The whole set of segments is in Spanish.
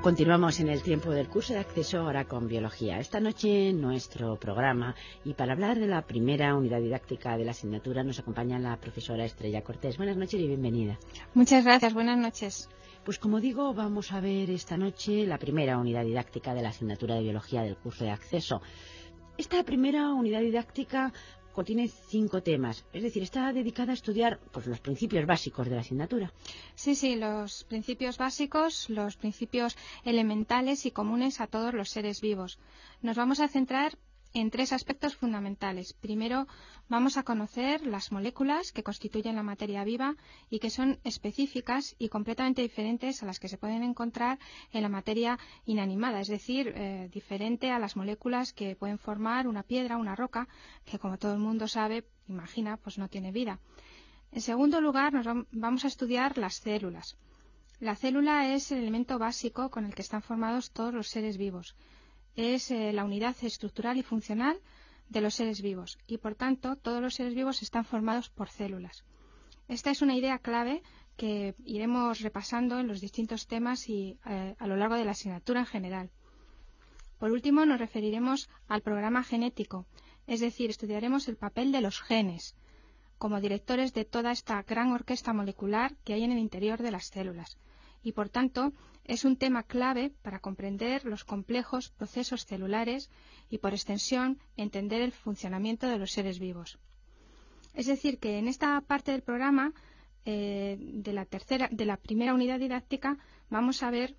Continuamos en el tiempo del curso de acceso ahora con biología. Esta noche nuestro programa, y para hablar de la primera unidad didáctica de la asignatura, nos acompaña la profesora Estrella Cortés. Buenas noches y bienvenida. Muchas gracias, buenas noches. Pues como digo, vamos a ver esta noche la primera unidad didáctica de la asignatura de biología del curso de acceso. Esta primera unidad didáctica contiene 5 temas, es decir, está dedicada a estudiar pues, los principios básicos de la asignatura. Sí, los principios básicos, los principios elementales y comunes a todos los seres vivos. Nos vamos a centrar en 3 aspectos fundamentales. Primero, vamos a conocer las moléculas que constituyen la materia viva y que son específicas y completamente diferentes a las que se pueden encontrar en la materia inanimada, es decir, diferente a las moléculas que pueden formar una piedra, una roca, que como todo el mundo sabe, imagina, pues no tiene vida. En segundo lugar, vamos a estudiar las células. La célula es el elemento básico con el que están formados todos los seres vivos. Es la unidad estructural y funcional de los seres vivos y, por tanto, todos los seres vivos están formados por células. Esta es una idea clave que iremos repasando en los distintos temas y a lo largo de la asignatura en general. Por último, nos referiremos al programa genético, es decir, estudiaremos el papel de los genes como directores de toda esta gran orquesta molecular que hay en el interior de las células. Y, por tanto, es un tema clave para comprender los complejos procesos celulares y, por extensión, entender el funcionamiento de los seres vivos. Es decir, que en esta parte del programa de la primera unidad didáctica vamos a ver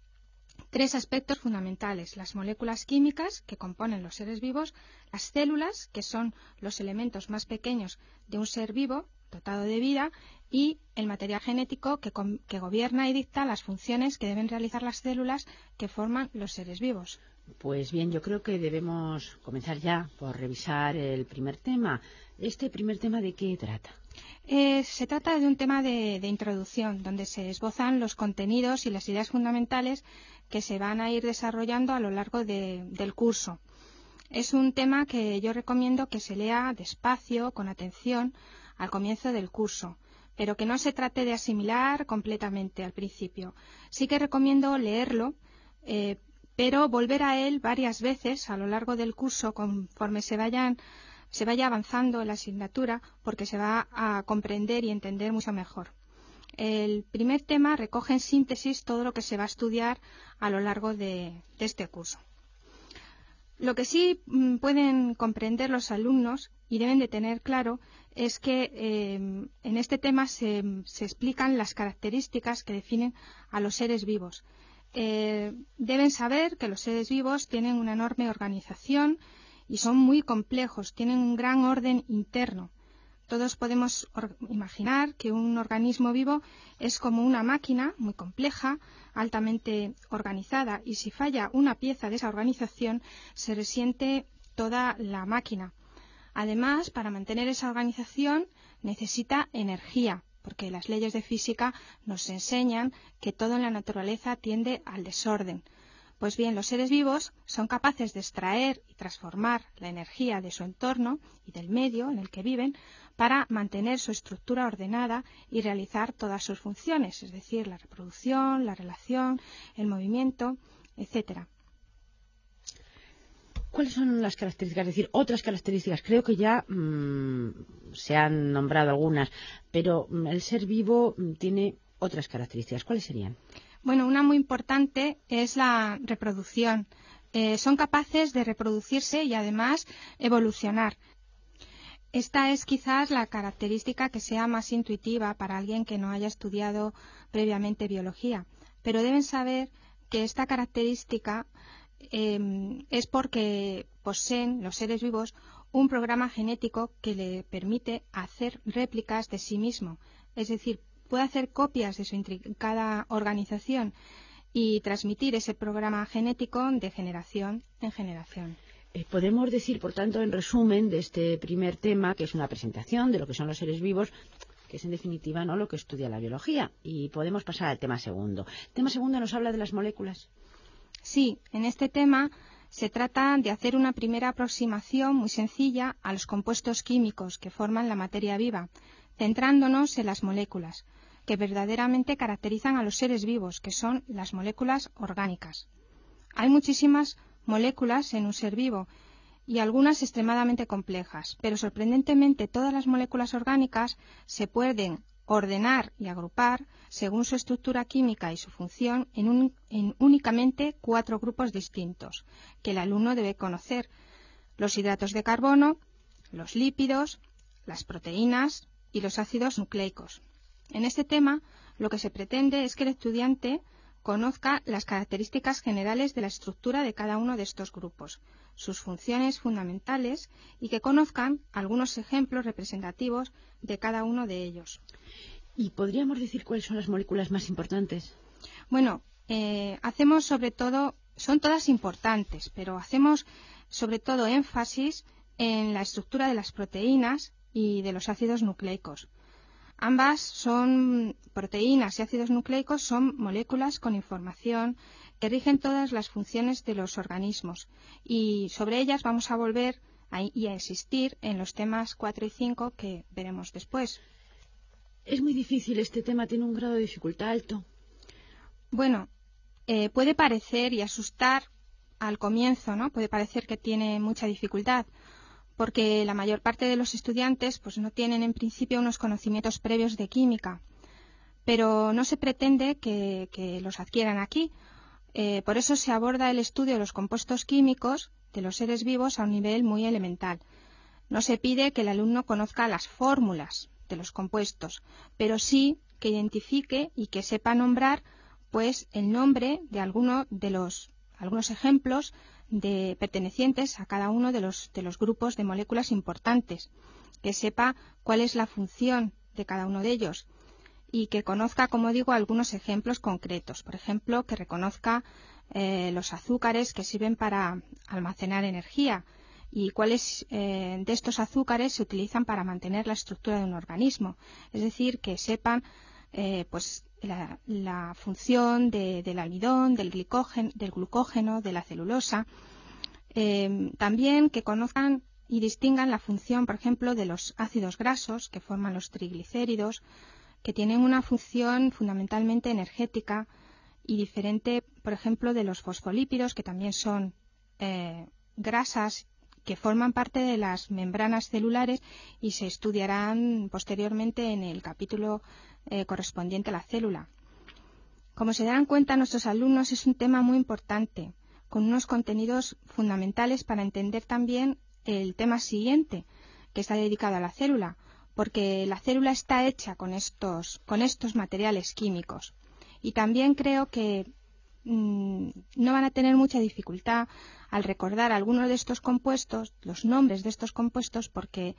3 aspectos fundamentales: las moléculas químicas que componen los seres vivos, las células, que son los elementos más pequeños de un ser vivo dotado de vida, y el material genético que gobierna y dicta las funciones que deben realizar las células que forman los seres vivos. Pues bien, yo creo que debemos comenzar ya por revisar el primer tema. ¿Este primer tema de qué trata? Se trata de un tema de introducción, donde se esbozan los contenidos y las ideas fundamentales que se van a ir desarrollando a lo largo del curso. Es un tema que yo recomiendo que se lea despacio, con atención, al comienzo del curso, pero que no se trate de asimilar completamente al principio. Sí que recomiendo leerlo, pero volver a él varias veces a lo largo del curso conforme se vaya avanzando en la asignatura, porque se va a comprender y entender mucho mejor. El primer tema recoge en síntesis todo lo que se va a estudiar a lo largo de este curso. Lo que sí pueden comprender los alumnos y deben de tener claro es que en este tema se explican las características que definen a los seres vivos. Deben saber que los seres vivos tienen una enorme organización y son muy complejos, tienen un gran orden interno. Todos podemos imaginar que un organismo vivo es como una máquina muy compleja, altamente organizada, y si falla una pieza de esa organización, se resiente toda la máquina. Además, para mantener esa organización necesita energía, porque las leyes de física nos enseñan que todo en la naturaleza tiende al desorden. Pues bien, los seres vivos son capaces de extraer y transformar la energía de su entorno y del medio en el que viven para mantener su estructura ordenada y realizar todas sus funciones, es decir, la reproducción, la relación, el movimiento, etcétera. ¿Cuáles son las características? Es decir, otras características. Creo que ya se han nombrado algunas, pero el ser vivo tiene otras características. ¿Cuáles serían? Bueno, una muy importante es la reproducción. Son capaces de reproducirse y además evolucionar. Esta es quizás la característica que sea más intuitiva para alguien que no haya estudiado previamente biología, pero deben saber que esta característica es porque poseen los seres vivos un programa genético que le permite hacer réplicas de sí mismo, es decir, puede hacer copias de su intrincada organización y transmitir ese programa genético de generación en generación. Podemos decir, por tanto, en resumen de este primer tema, que es una presentación de lo que son los seres vivos, que es en definitiva no lo que estudia la biología. Y podemos pasar al tema segundo. El tema segundo nos habla de las moléculas. Sí, en este tema se trata de hacer una primera aproximación muy sencilla a los compuestos químicos que forman la materia viva, centrándonos en las moléculas. que verdaderamente caracterizan a los seres vivos, que son las moléculas orgánicas. Hay muchísimas moléculas en un ser vivo y algunas extremadamente complejas, pero sorprendentemente todas las moléculas orgánicas se pueden ordenar y agrupar según su estructura química y su función en únicamente 4 grupos distintos que el alumno debe conocer: los hidratos de carbono, los lípidos, las proteínas y los ácidos nucleicos. En este tema, lo que se pretende es que el estudiante conozca las características generales de la estructura de cada uno de estos grupos, sus funciones fundamentales y que conozcan algunos ejemplos representativos de cada uno de ellos. ¿Y podríamos decir cuáles son las moléculas más importantes? Bueno, hacemos sobre todo, son todas importantes, pero hacemos sobre todo énfasis en la estructura de las proteínas y de los ácidos nucleicos. Ambas son proteínas y ácidos nucleicos, son moléculas con información que rigen todas las funciones de los organismos, y sobre ellas vamos a volver a insistir en los temas 4 y 5 que veremos después. Es muy difícil este tema, tiene un grado de dificultad alto. Bueno, puede parecer y asustar al comienzo, ¿no? Puede parecer que tiene mucha dificultad, porque la mayor parte de los estudiantes pues no tienen en principio unos conocimientos previos de química, pero no se pretende que los adquieran aquí. Por eso se aborda el estudio de los compuestos químicos de los seres vivos a un nivel muy elemental. No se pide que el alumno conozca las fórmulas de los compuestos, pero sí que identifique y que sepa nombrar pues el nombre de algunos ejemplos pertenecientes a cada uno de los grupos de moléculas importantes, que sepa cuál es la función de cada uno de ellos y que conozca, como digo, algunos ejemplos concretos. Por ejemplo, que reconozca los azúcares que sirven para almacenar energía y cuáles de estos azúcares se utilizan para mantener la estructura de un organismo. Es decir, que sepan pues la función del almidón, del glucógeno, de la celulosa. También que conozcan y distingan la función, por ejemplo, de los ácidos grasos que forman los triglicéridos, que tienen una función fundamentalmente energética y diferente, por ejemplo, de los fosfolípidos, que también son grasas que forman parte de las membranas celulares y se estudiarán posteriormente en el capítulo correspondiente a la célula. Como se darán cuenta nuestros alumnos, es un tema muy importante, con unos contenidos fundamentales para entender también el tema siguiente, que está dedicado a la célula, porque la célula está hecha con estos materiales químicos. Y también creo que no van a tener mucha dificultad al recordar algunos de estos compuestos, los nombres de estos compuestos, porque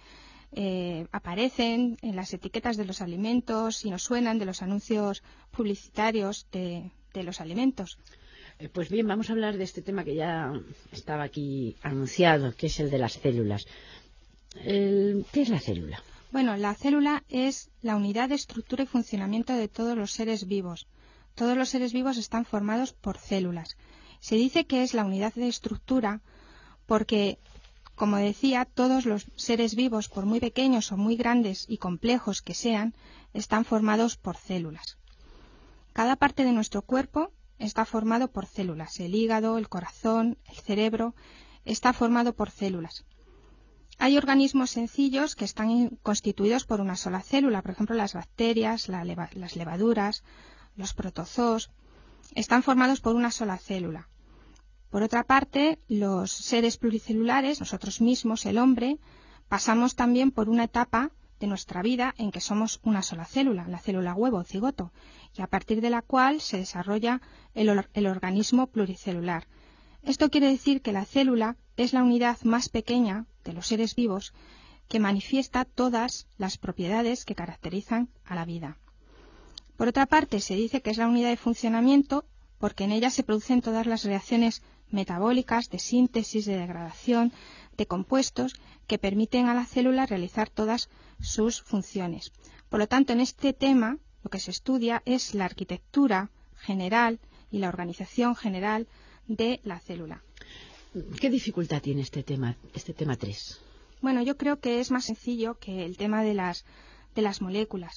aparecen en las etiquetas de los alimentos y nos suenan de los anuncios publicitarios de los alimentos. Pues bien, vamos a hablar de este tema que ya estaba aquí anunciado, que es el de las células. ¿Qué es la célula? Bueno, la célula es la unidad de estructura y funcionamiento de todos los seres vivos. Todos los seres vivos están formados por células. Se dice que es la unidad de estructura porque, como decía, todos los seres vivos, por muy pequeños o muy grandes y complejos que sean, están formados por células. Cada parte de nuestro cuerpo está formado por células. El hígado, el corazón, el cerebro, está formado por células. Hay organismos sencillos que están constituidos por una sola célula, por ejemplo las bacterias, las levaduras, los protozoos, están formados por una sola célula. Por otra parte, los seres pluricelulares, nosotros mismos, el hombre, pasamos también por una etapa de nuestra vida en que somos una sola célula, la célula huevo o cigoto, y a partir de la cual se desarrolla el organismo pluricelular. Esto quiere decir que la célula es la unidad más pequeña de los seres vivos que manifiesta todas las propiedades que caracterizan a la vida. Por otra parte, se dice que es la unidad de funcionamiento porque en ella se producen todas las reacciones metabólicas, de síntesis, de degradación, de compuestos que permiten a la célula realizar todas sus funciones. Por lo tanto, en este tema lo que se estudia es la arquitectura general y la organización general de la célula. ¿Qué dificultad tiene este tema 3? Bueno, yo creo que es más sencillo que el tema de las moléculas.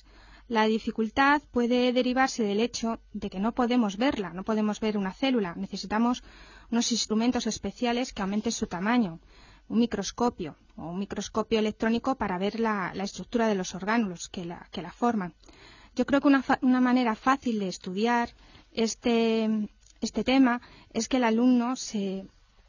La dificultad puede derivarse del hecho de que no podemos verla, no podemos ver una célula. Necesitamos unos instrumentos especiales que aumenten su tamaño, un microscopio o un microscopio electrónico para ver la estructura de los orgánulos que la forman. Yo creo que una manera fácil de estudiar este tema es que el alumno se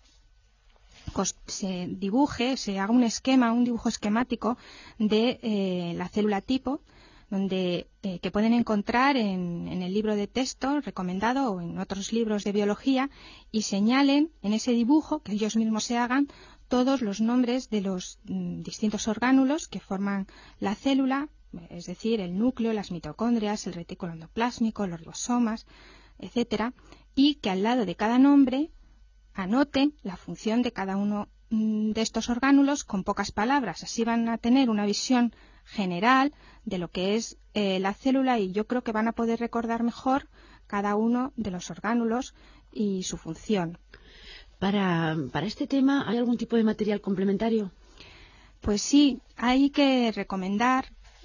dibuje, se haga un esquema, un dibujo esquemático de la célula tipo, que pueden encontrar en el libro de texto recomendado o en otros libros de biología, y señalen en ese dibujo, que ellos mismos se hagan, todos los nombres de los distintos orgánulos que forman la célula, es decir, el núcleo, las mitocondrias, el retículo endoplásmico, los ribosomas, etcétera, y que al lado de cada nombre anoten la función de cada uno de estos orgánulos con pocas palabras. Así van a tener una visión general de lo que es la célula, y yo creo que van a poder recordar mejor cada uno de los orgánulos y su función. Para este tema, ¿hay algún tipo de material complementario? Pues sí, hay que recomendar,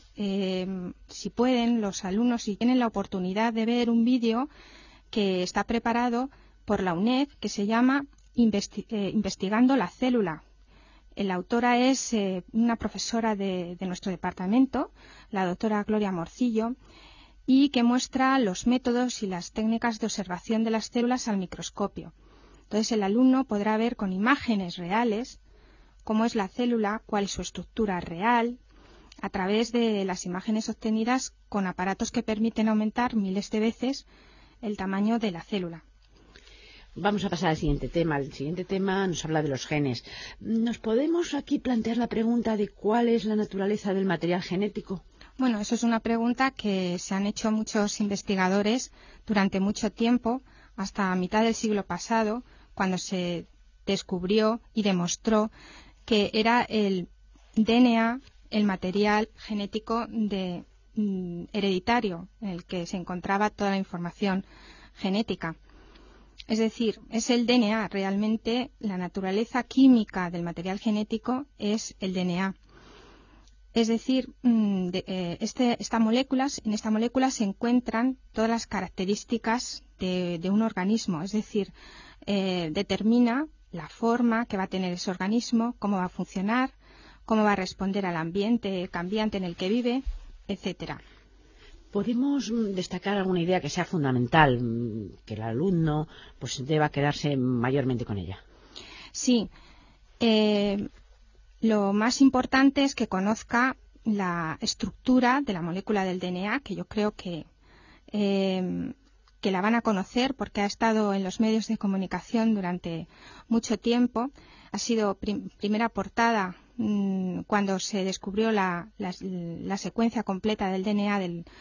si pueden, los alumnos, si tienen la oportunidad de ver un vídeo que está preparado por la UNED, que se llama Investigando la célula. La autora es una profesora de nuestro departamento, la doctora Gloria Morcillo, y que muestra los métodos y las técnicas de observación de las células al microscopio. Entonces el alumno podrá ver con imágenes reales cómo es la célula, cuál es su estructura real, a través de las imágenes obtenidas con aparatos que permiten aumentar miles de veces el tamaño de la célula. Vamos a pasar al siguiente tema. El siguiente tema nos habla de los genes. ¿Nos podemos aquí plantear la pregunta de cuál es la naturaleza del material genético? Bueno, eso es una pregunta que se han hecho muchos investigadores durante mucho tiempo, hasta a mitad del siglo pasado, cuando se descubrió y demostró que era el DNA, el material genético hereditario, en el que se encontraba toda la información genética. Es decir, es el DNA, realmente la naturaleza química del material genético es el DNA. Es decir, en esta molécula se encuentran todas las características de un organismo, es decir, determina la forma que va a tener ese organismo, cómo va a funcionar, cómo va a responder al ambiente cambiante en el que vive, etcétera. ¿Podemos destacar alguna idea que sea fundamental, que el alumno pues deba quedarse mayormente con ella? Sí. Lo más importante es que conozca la estructura de la molécula del DNA, que yo creo que la van a conocer porque ha estado en los medios de comunicación durante mucho tiempo. Ha sido primera portada cuando se descubrió la secuencia completa del DNA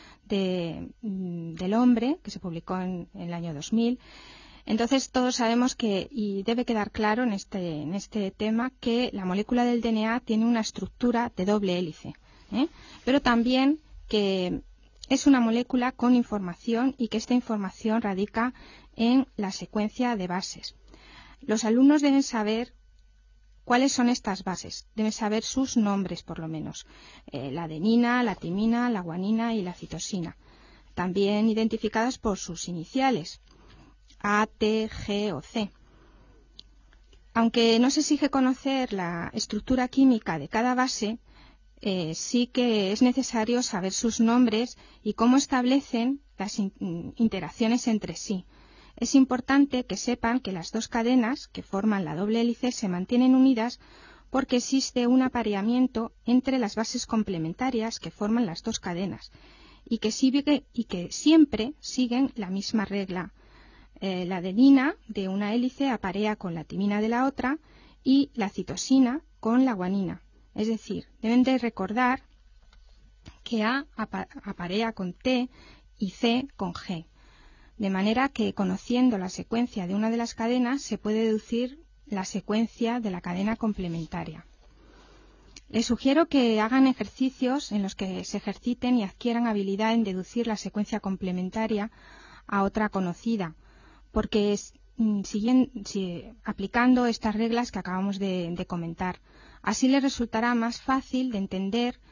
del hombre, que se publicó en el año 2000. Entonces todos sabemos que, y debe quedar claro en este tema, que la molécula del DNA tiene una estructura de doble hélice, pero también que es una molécula con información y que esta información radica en la secuencia de bases. Los alumnos deben saber cuáles son estas bases, deben saber sus nombres por lo menos, la adenina, la timina, la guanina y la citosina, también identificadas por sus iniciales, A, T, G o C. Aunque no se exige conocer la estructura química de cada base, sí que es necesario saber sus nombres y cómo establecen las interacciones entre sí. Es importante que sepan que las dos cadenas que forman la doble hélice se mantienen unidas porque existe un apareamiento entre las bases complementarias que forman las dos cadenas y que siempre siguen la misma regla. La adenina de una hélice aparea con la timina de la otra y la citosina con la guanina. Es decir, deben de recordar que A aparea con T y C con G. De manera que, conociendo la secuencia de una de las cadenas, se puede deducir la secuencia de la cadena complementaria. Les sugiero que hagan ejercicios en los que se ejerciten y adquieran habilidad en deducir la secuencia complementaria a otra conocida, porque aplicando estas reglas que acabamos de comentar, así les resultará más fácil de entender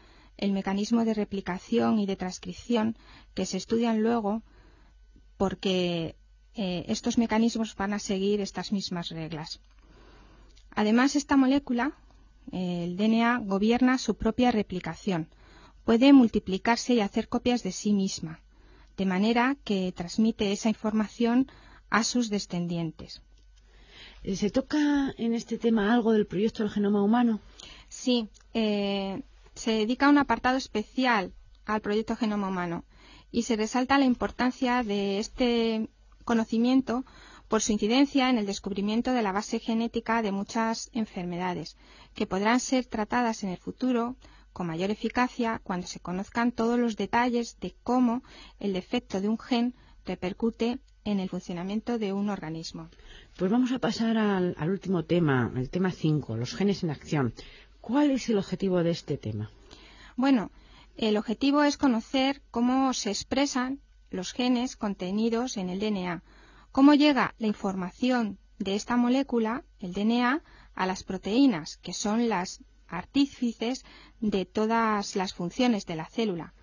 el mecanismo de replicación y de transcripción que se estudian luego, porque estos mecanismos van a seguir estas mismas reglas. Además, esta molécula, el DNA, gobierna su propia replicación. Puede multiplicarse y hacer copias de sí misma, de manera que transmite esa información a sus descendientes. ¿Se toca en este tema algo del proyecto del genoma humano? Sí, se dedica un apartado especial al proyecto Genoma Humano y se resalta la importancia de este conocimiento por su incidencia en el descubrimiento de la base genética de muchas enfermedades que podrán ser tratadas en el futuro con mayor eficacia cuando se conozcan todos los detalles de cómo el defecto de un gen repercute en el funcionamiento de un organismo. Pues vamos a pasar al último tema, el tema 5, los genes en acción. ¿Cuál es el objetivo de este tema? Bueno, el objetivo es conocer cómo se expresan los genes contenidos en el DNA, cómo llega la información de esta molécula, el DNA, a las proteínas, que son las artífices de todas las funciones de la célula,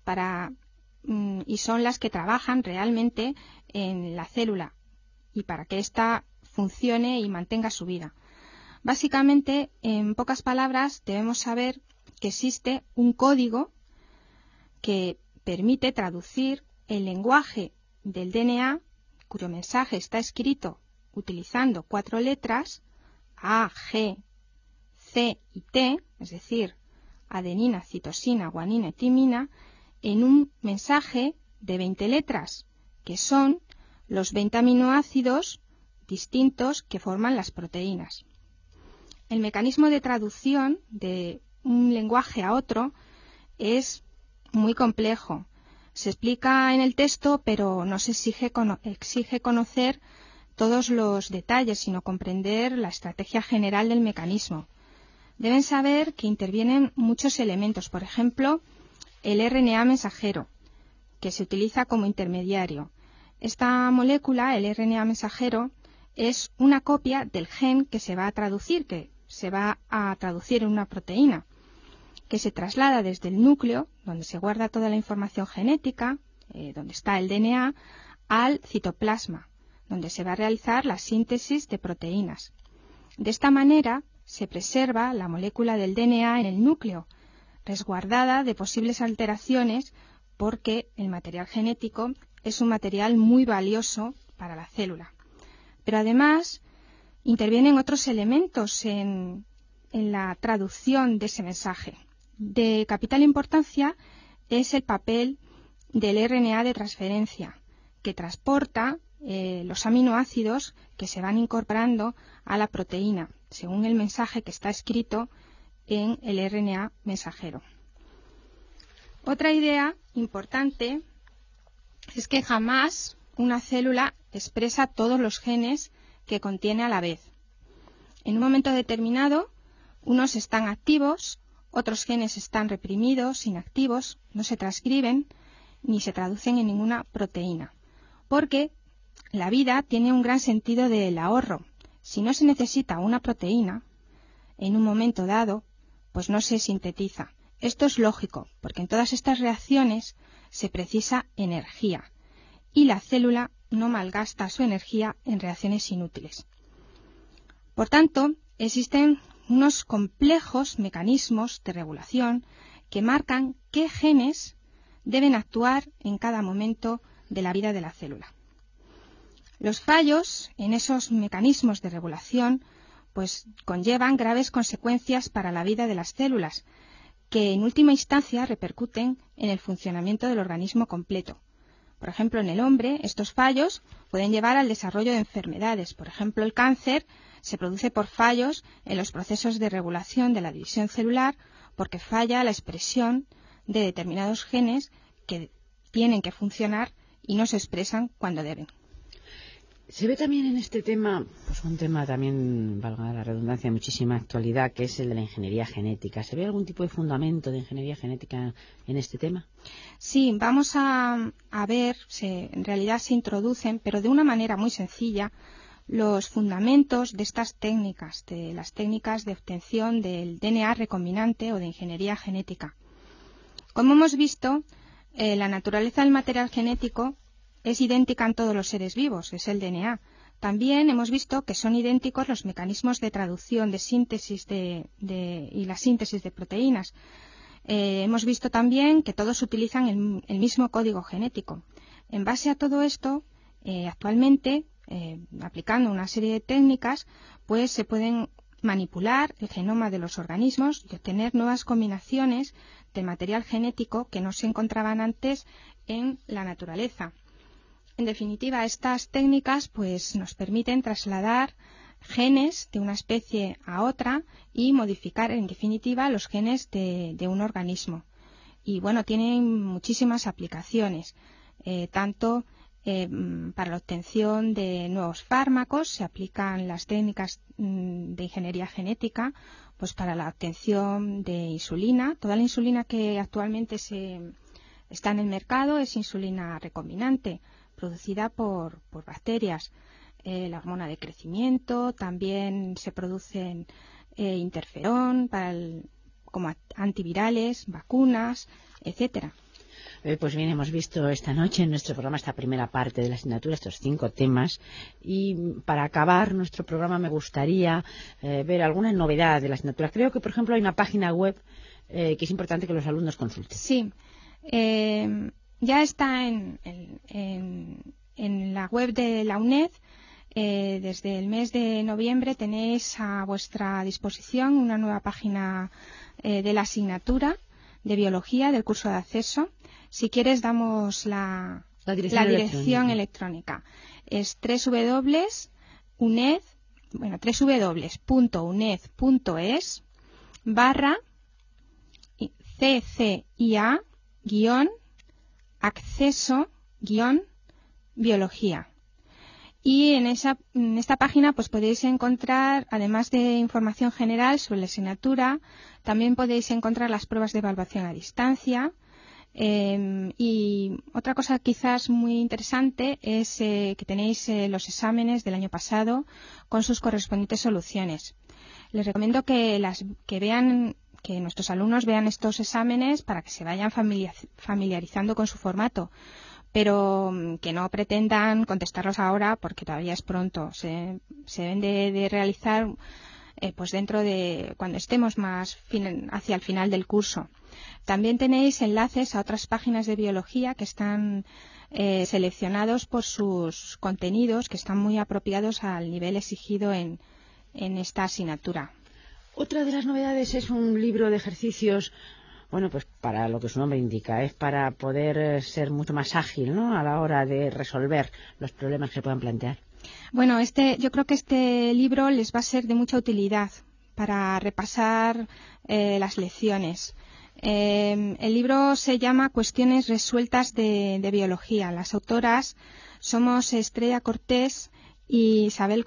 y son las que trabajan realmente en la célula y para que ésta funcione y mantenga su vida. Básicamente, en pocas palabras, debemos saber que existe un código que permite traducir el lenguaje del DNA, cuyo mensaje está escrito utilizando 4 letras, A, G, C y T, es decir, adenina, citosina, guanina y timina, en un mensaje de 20 letras, que son los 20 aminoácidos distintos que forman las proteínas. El mecanismo de traducción de un lenguaje a otro es muy complejo. Se explica en el texto, pero no se exige conocer todos los detalles, sino comprender la estrategia general del mecanismo. Deben saber que intervienen muchos elementos, por ejemplo, el RNA mensajero, que se utiliza como intermediario. Esta molécula, el RNA mensajero, es una copia del gen que se va a traducir, en una proteína, que se traslada desde el núcleo, donde se guarda toda la información genética, donde está el DNA, al citoplasma, donde se va a realizar la síntesis de proteínas. De esta manera se preserva la molécula del DNA en el núcleo, resguardada de posibles alteraciones, porque el material genético es un material muy valioso para la célula. Pero además intervienen otros elementos en la traducción de ese mensaje. De capital importancia es el papel del RNA de transferencia, que transporta los aminoácidos que se van incorporando a la proteína, según el mensaje que está escrito en el RNA mensajero. Otra idea importante es que jamás una célula expresa todos los genes que contiene a la vez. En un momento determinado, unos están activos, otros genes están reprimidos, inactivos, no se transcriben ni se traducen en ninguna proteína, porque la vida tiene un gran sentido del ahorro. Si no se necesita una proteína en un momento dado, pues no se sintetiza. Esto es lógico, porque en todas estas reacciones se precisa energía y la célula no malgasta su energía en reacciones inútiles. Por tanto, existen unos complejos mecanismos de regulación que marcan qué genes deben actuar en cada momento de la vida de la célula. Los fallos en esos mecanismos de regulación pues conllevan graves consecuencias para la vida de las células, que en última instancia repercuten en el funcionamiento del organismo completo. Por ejemplo, en el hombre, estos fallos pueden llevar al desarrollo de enfermedades. Por ejemplo, el cáncer se produce por fallos en los procesos de regulación de la división celular, porque falla la expresión de determinados genes que tienen que funcionar y no se expresan cuando deben. Se ve también en este tema, pues un tema también, valga la redundancia, de muchísima actualidad, que es el de la ingeniería genética. ¿Se ve algún tipo de fundamento de ingeniería genética en este tema? Sí, vamos a ver, en realidad se introducen, pero de una manera muy sencilla, los fundamentos de estas técnicas, de las técnicas de obtención del DNA recombinante o de ingeniería genética. Como hemos visto, la naturaleza del material genético es idéntica en todos los seres vivos, es el DNA. También hemos visto que son idénticos los mecanismos de traducción, de síntesis y la síntesis de proteínas. Hemos visto también que todos utilizan el mismo código genético. En base a todo esto, actualmente, aplicando una serie de técnicas, pues se pueden manipular el genoma de los organismos y obtener nuevas combinaciones de material genético que no se encontraban antes en la naturaleza. En definitiva, estas técnicas pues nos permiten trasladar genes de una especie a otra y modificar en definitiva los genes de un organismo. Y bueno, tienen muchísimas aplicaciones, tanto para la obtención de nuevos fármacos se aplican las técnicas de ingeniería genética, pues para la obtención de insulina. Toda la insulina que actualmente está en el mercado es insulina recombinante, producida por bacterias. La hormona de crecimiento, también se producen interferón como antivirales, vacunas, etcétera. Pues bien, hemos visto esta noche en nuestro programa esta primera parte de la asignatura, estos 5 temas, y para acabar nuestro programa me gustaría ver alguna novedad de la asignatura. Creo que, por ejemplo, hay una página web que es importante que los alumnos consulten. Sí, ya está en la web de la UNED. Desde el mes de noviembre tenéis a vuestra disposición una nueva página de la asignatura de biología del curso de acceso. Si quieres damos la dirección electrónica. Es www.uned.es/ccia-acceso-biología. Y en esta página pues podéis encontrar, además de información general sobre la asignatura, también podéis encontrar las pruebas de evaluación a distancia. Y otra cosa quizás muy interesante es que tenéis los exámenes del año pasado con sus correspondientes soluciones. Les recomiendo que nuestros alumnos vean estos exámenes para que se vayan familiarizando con su formato, pero que no pretendan contestarlos ahora porque todavía es pronto. Se deben de realizar pues dentro de cuando estemos más hacia el final del curso. También tenéis enlaces a otras páginas de biología que están seleccionados por sus contenidos, que están muy apropiados al nivel exigido en esta asignatura. Otra de las novedades es un libro de ejercicios. Bueno, pues para lo que su nombre indica, es para poder ser mucho más ágil, ¿no?, a la hora de resolver los problemas que se puedan plantear. Bueno, yo creo que este libro les va a ser de mucha utilidad para repasar las lecciones. El libro se llama Cuestiones resueltas de biología. Las autoras somos Estrella Cortés y Isabel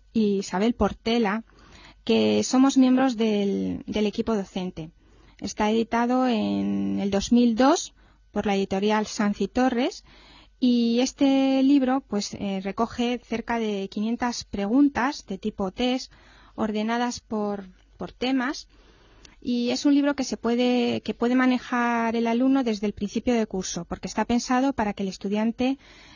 Portela, que somos miembros del equipo docente. Está editado en el 2002 por la editorial Sanz y Torres y este libro pues recoge cerca de 500 preguntas de tipo test ordenadas por temas y es un libro que puede manejar el alumno desde el principio de curso porque está pensado para que el estudiante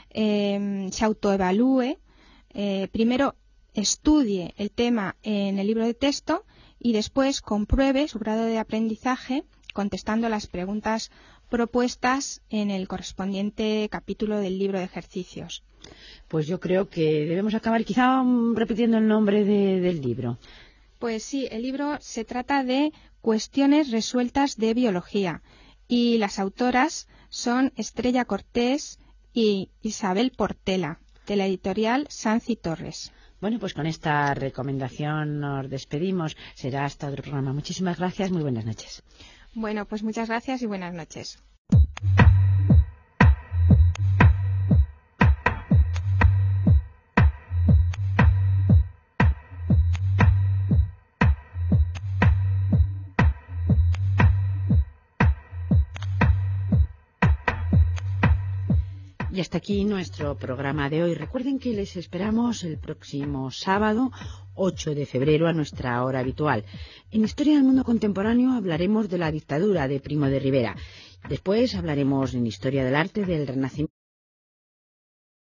se autoevalúe, primero estudie el tema en el libro de texto y después compruebe su grado de aprendizaje contestando las preguntas propuestas en el correspondiente capítulo del libro de ejercicios. Pues yo creo que debemos acabar quizá repitiendo el nombre del libro. Pues sí, el libro se trata de Cuestiones resueltas de biología y las autoras son Estrella Cortés y Isabel Portela, de la editorial Sanz y Torres. Bueno, pues con esta recomendación nos despedimos. Será hasta otro programa. Muchísimas gracias. Muy buenas noches. Bueno, pues muchas gracias y buenas noches. Y hasta aquí nuestro programa de hoy. Recuerden que les esperamos el próximo sábado 8 de febrero a nuestra hora habitual. En Historia del Mundo Contemporáneo hablaremos de la dictadura de Primo de Rivera. Después hablaremos en Historia del Arte del Renacimiento.